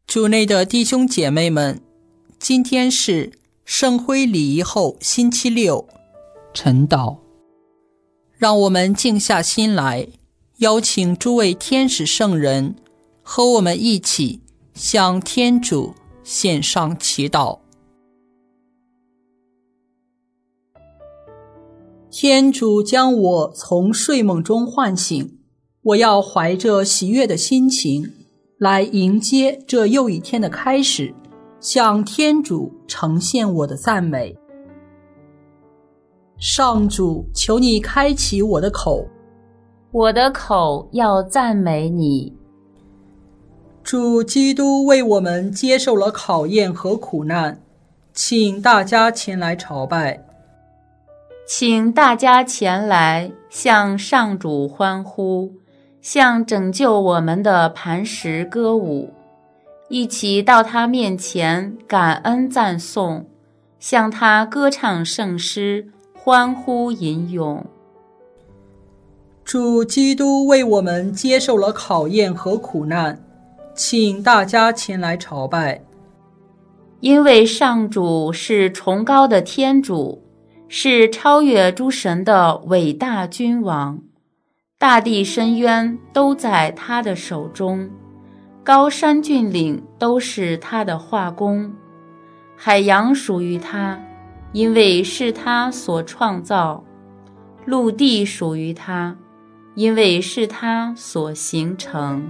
主内的弟兄姐妹们，今天是圣灰礼仪后星期六，晨祷。让我们静下心来，邀请诸位天使圣人和我们一起向天主献上祈祷。天主将我从睡梦中唤醒，我要怀着喜悦的心情来迎接这又一天的开始，向天主呈现我的赞美。上主，求你开启我的口， 我的口要赞美你。 主基督为我们接受了考验和苦难，请大家前来朝拜。 请大家前来向上主欢呼，向拯救我们的磐石歌舞，一起到他面前感恩赞颂，向他歌唱圣诗，欢呼吟咏。 主基督为我们接受了考验和苦难，请大家前来朝拜。 因为上主是崇高的天主，是超越诸神的伟大君王，大地深渊都在他的手中，高山峻岭都是他的画工，海洋属于他，因为是他所创造；陆地属于他，因为是他所形成。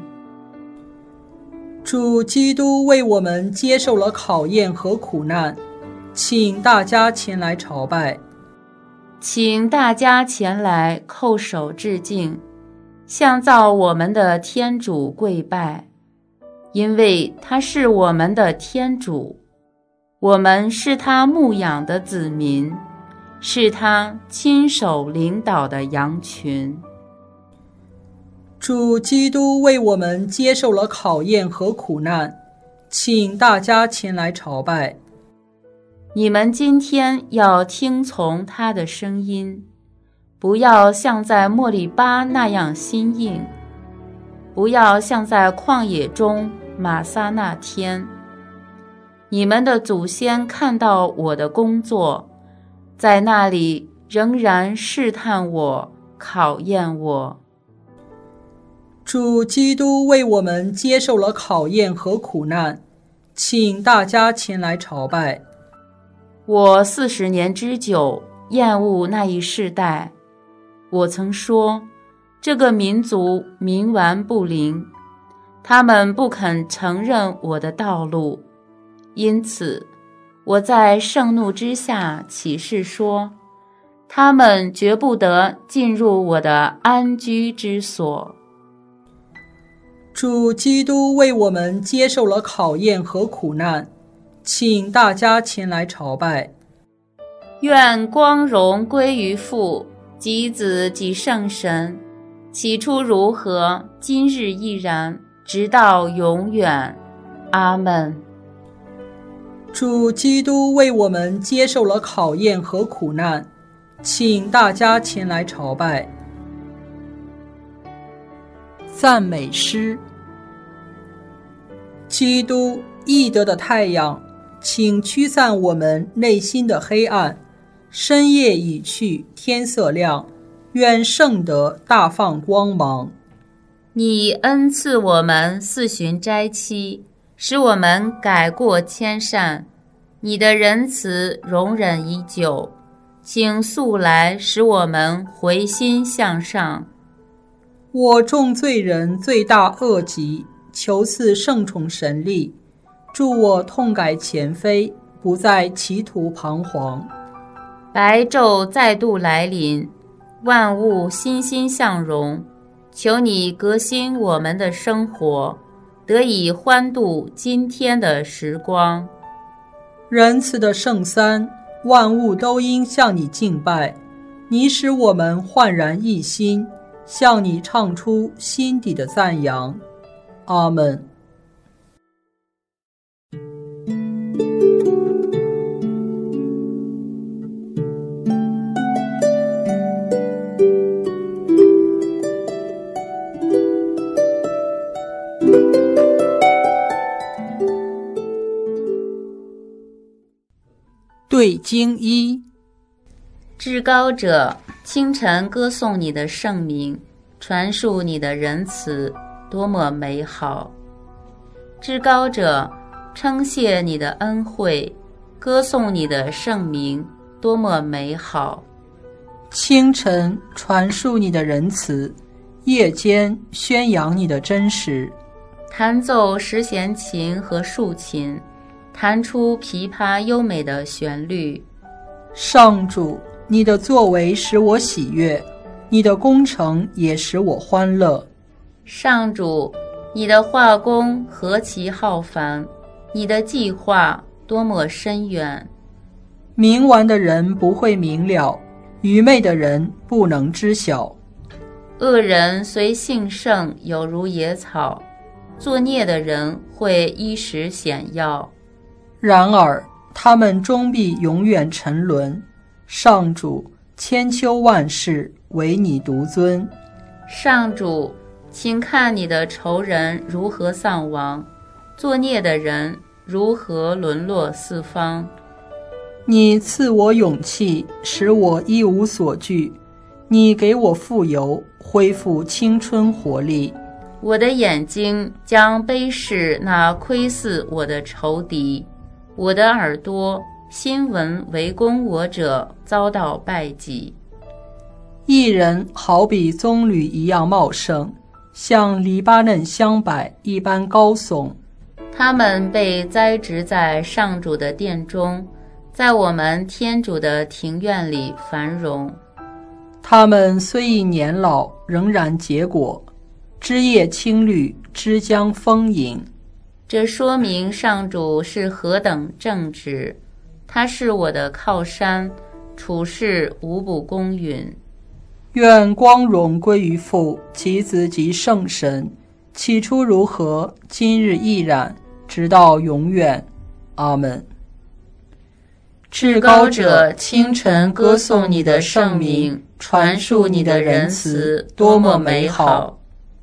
主基督为我们接受了考验和苦难，请大家前来朝拜。 请大家前来叩首致敬，向造我们的天主跪拜，因为他是我们的天主，我们是他牧养的子民，是他亲手领导的羊群。 主基督为我们接受了考验和苦难，请大家前来朝拜。 你们今天要听从他的声音，不要像在莫利巴那样心硬，不要像在旷野中玛撒那天。你们的祖先看到我的工作，在那里仍然试探我，考验我。 主基督为我们接受了考验和苦难，请大家前来朝拜。 我40年之久厌恶那一世代，我曾说，这个民族冥顽不灵，他们不肯承认我的道路，因此我在盛怒之下起誓说，他们绝不得进入我的安居之所。 主基督为我们接受了考验和苦难，请大家前来朝拜。 愿光荣归于父及子及圣神，起初如何，今日亦然，直到永远。阿们。 主基督为我们接受了考验和苦难，请大家前来朝拜。赞美诗。基督，义德的太阳，请驱散我们内心的黑暗。深夜已去，天色亮，愿圣德大放光芒。 你恩赐我们4旬斋期，使我们改过迁善。你的仁慈容忍已久，请速来使我们回心向上。 我众罪人罪大恶极，求赐圣宠神力，助我痛改前非，不再歧途彷徨。 白昼再度来临，万物欣欣向荣，求你革新我们的生活，得以欢度今天的时光。 仁慈的圣三，万物都应向你敬拜，你使我们焕然一新，向你唱出心底的赞扬。阿们。 对经一。 至高者，清晨歌颂你的圣名，传述你的仁慈，多么美好！至高者，称谢你的恩惠，歌颂你的圣名，多么美好！ 清晨传述你的仁慈，夜间宣扬你的真实。 弹奏十弦琴和竖琴，弹出琵琶优美的旋律。 上主，你的作为使我喜悦，你的工程也使我欢乐。 上主，你的画工何其浩繁，你的计划多么深远。 明顽的人不会明了，愚昧的人不能知晓。 恶人虽兴盛，有如野草，作孽的人会一时显耀。 然而他们终必永远沉沦。上主，千秋万世唯你独尊。 上主，请看你的仇人如何丧亡，作孽的人如何沦落四方。 你赐我勇气，使我一无所惧。你给我富有，恢复青春活力。 我的眼睛将卑视那窥伺我的仇敌，我的耳朵新闻围攻我者遭到败绩。 一人好比棕榈一样茂盛，像黎巴嫩香柏一般高耸。 他们被栽植在上主的殿中，在我们天主的庭院里繁荣。 他们虽已年老，仍然结果，枝叶青绿，枝浆丰盈。 这说明上主是何等正直，他是我的靠山，处事无不公允。 愿光荣归于父及子及圣神，起初如何，今日亦然，直到永远。阿们。至高者，清晨歌颂你的圣名，传述你的仁慈，多么美好！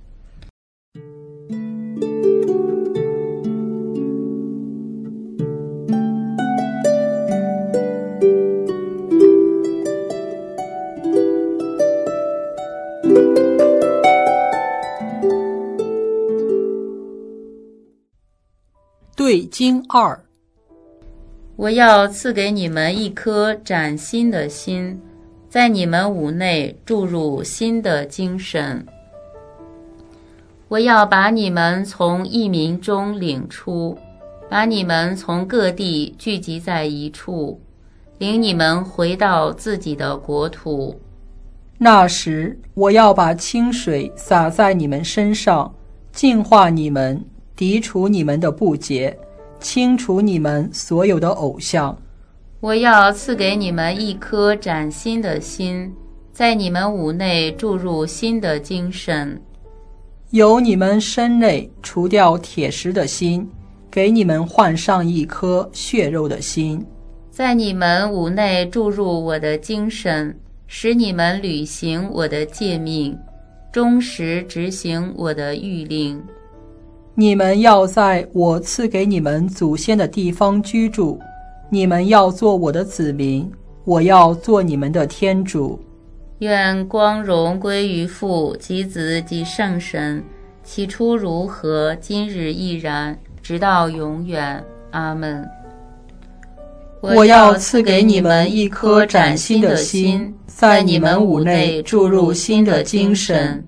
对经二。 我要赐给你们一颗崭新的心，在你们五内注入新的精神。我要把你们从异民中领出，把你们从各地聚集在一处，领你们回到自己的国土。 那时，我要把清水洒在你们身上，净化你们，涤除你们的不洁，清除你们所有的偶像。 我要赐给你们一颗崭新的心，在你们五内注入新的精神。 由你们身内除掉铁石的心，给你们换上一颗血肉的心。 在你们五内注入我的精神，使你们履行我的诫命，忠实执行我的谕令。 你们要在我赐给你们祖先的地方居住，你们要做我的子民，我要做你们的天主。 愿光荣归于父及子及圣神，起初如何，今日亦然，直到永远。阿们。 我要赐给你们一颗崭新的心，在你们五内注入新的精神。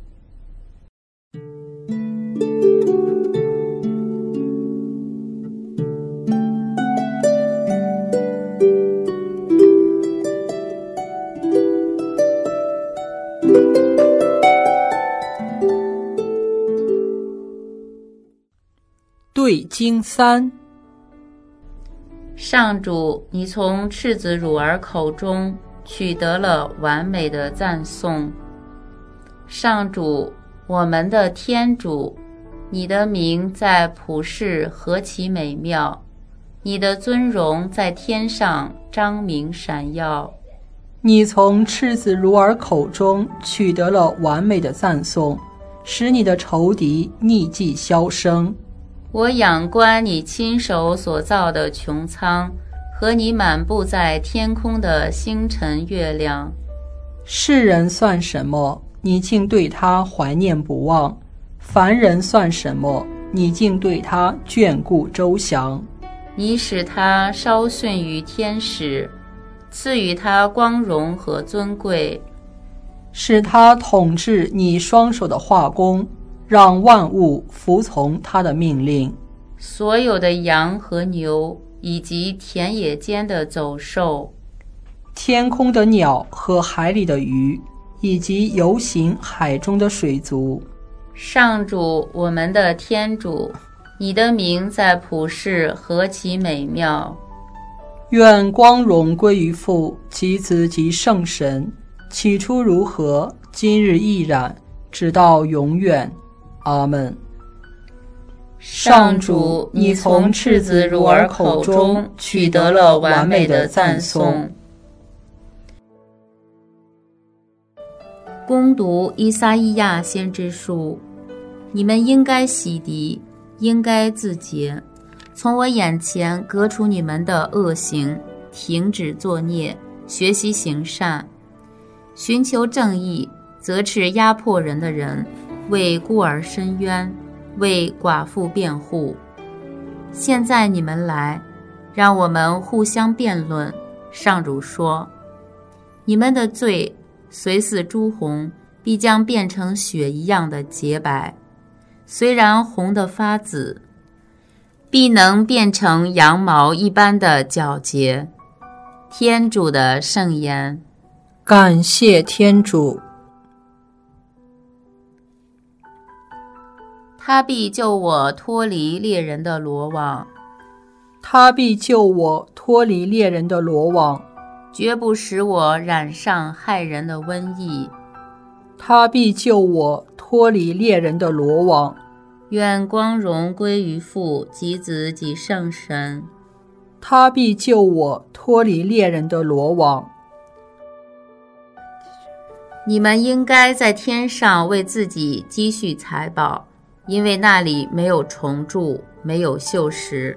对经三。 上主，你从赤子乳儿口中取得了完美的赞颂。上主，我们的天主，你的名在普世何其美妙，你的尊荣在天上彰明闪耀。 你从赤子乳儿口中取得了完美的赞颂，使你的仇敌匿迹销声。 我仰观你亲手所造的穹苍和你满布在天空的星辰月亮。 世人算什么？你竟对他怀念不忘；凡人算什么？你竟对他眷顾周详。 你使他稍逊于天使，赐予他光荣和尊贵， 使他统治你双手的画工，让万物服从他的命令。 所有的羊和牛，以及田野间的走兽， 天空的鸟和海里的鱼，以及游行海中的水族。 上主，我们的天主，你的名在普世何其美妙！ 愿光荣归于父及子及圣神，起初如何，今日亦然，直到永远。阿们。 上主，你从赤子乳儿口中取得了完美的赞颂。攻读依撒意亚先知书，你们应该洗涤，应该自洁，从我眼前革除你们的恶行，停止作孽，学习行善，寻求正义，责斥压迫人的人，为孤儿伸冤，为寡妇辩护。现在你们来，让我们互相辩论。上主说，你们的罪虽似朱红，必将变成血一样的洁白，虽然红得发紫，必能变成羊毛一般的皎洁。天主的圣言。 感谢天主。 他必救我脱离猎人的罗网， 他必救我脱离猎人的罗网， 绝不使我染上害人的瘟疫。 他必救我脱离猎人的罗网。 愿光荣归于父及子及圣神。 他必救我脱离猎人的罗网。 你们应该在天上为自己积蓄财宝，因为那里没有虫蛀，没有锈蚀。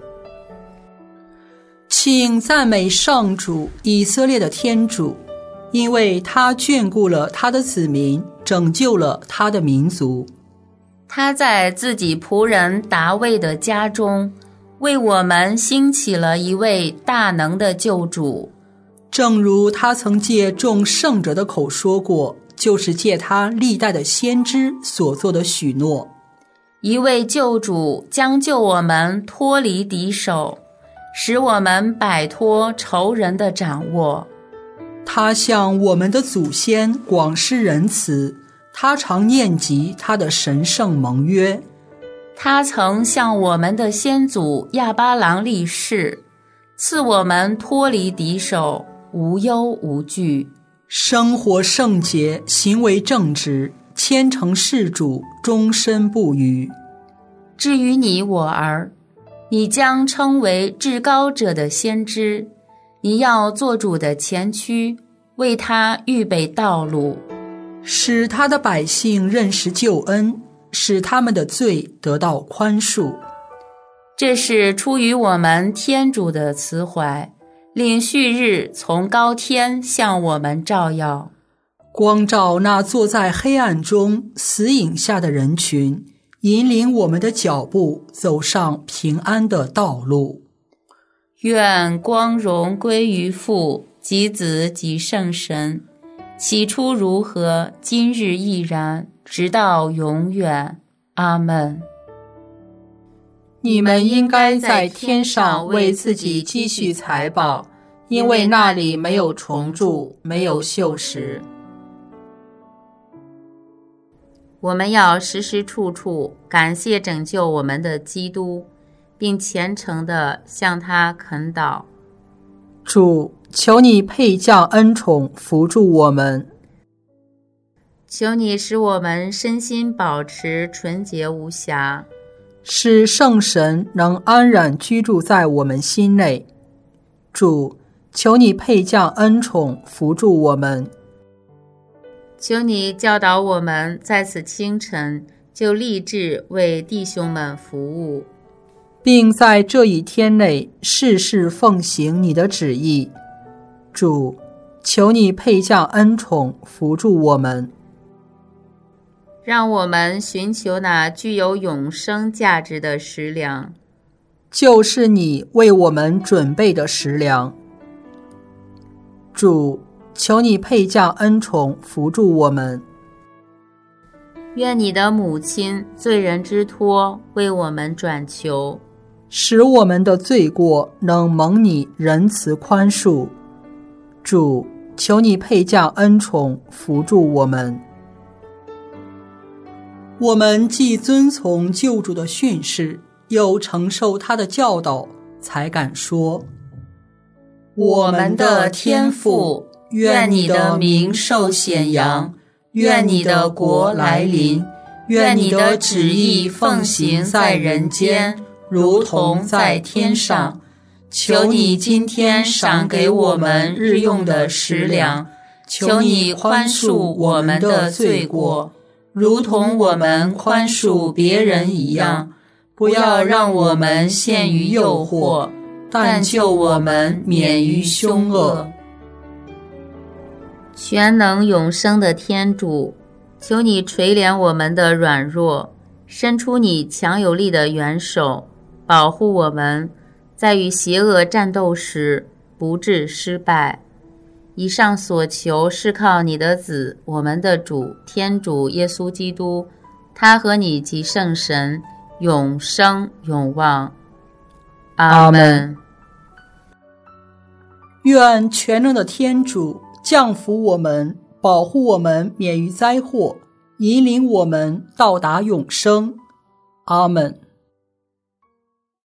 请赞美上主，以色列的天主，因为他眷顾了他的子民，拯救了他的民族。 他在自己仆人达味的家中，为我们兴起了一位大能的救主， 正如他曾借众圣者的口说过，就是借他历代的先知所做的许诺。 一位救主将救我们脱离敌手，使我们摆脱仇人的掌握。 他向我们的祖先广施仁慈，他常念及他的神圣盟约。 他曾向我们的先祖亚巴郎立誓，赐我们脱离敌手，无忧无惧， 生活圣洁，行为正直，虔诚事主，终身不渝。 至于你我儿，你将称为至高者的先知，你要做主的前驱，为他预备道路， 使他的百姓认识救恩，使他们的罪得到宽恕。 这是出于我们天主的慈怀，令旭日从高天向我们照耀， 光照那坐在黑暗中死影下的人群，引领我们的脚步走上平安的道路。 愿光荣归于父及子及圣神，起初如何，今日亦然，直到永远。阿们。 你们应该在天上为自己积蓄财宝，因为那里没有虫蛀，没有锈蚀。 我们要时时处处感谢拯救我们的基督，并虔诚地向他恳祷。 主，求你配降恩宠，扶助我们。 求你使我们身心保持纯洁无瑕， 使圣神能安然居住在我们心内。主，求你配降恩宠，扶助我们。 求你教导我们在此清晨就立志为弟兄们服务， 并在这一天内事事奉行你的旨意。主，求你配降恩宠，扶助我们， 让我们寻求那具有永生价值的食粮， 就是你为我们准备的食粮。主，求你配降恩宠，扶助我们。 愿你的母亲罪人之托为我们转求， 使我们的罪过能蒙你仁慈宽恕。主，求你配降恩宠，扶助我们。我们既遵从救主的训示，又承受他的教导，才敢说： 我们的天父，愿你的名受显扬，愿你的国来临，愿你的旨意奉行在人间，如同在天上。求你今天赏给我们日用的食粮，求你宽恕我们的罪过，如同我们宽恕别人一样，不要让我们陷于诱惑，但救我们免于凶恶。全能永生的天主，求你垂怜我们的软弱，伸出你强有力的援手，保护我们，在与邪恶战斗时不致失败。以上所求是靠你的子，我们的主天主耶稣基督，他和你及圣神永生永望。阿们。 愿全能的天主降福我们，保护我们免于灾祸，引领我们到达永生。阿们。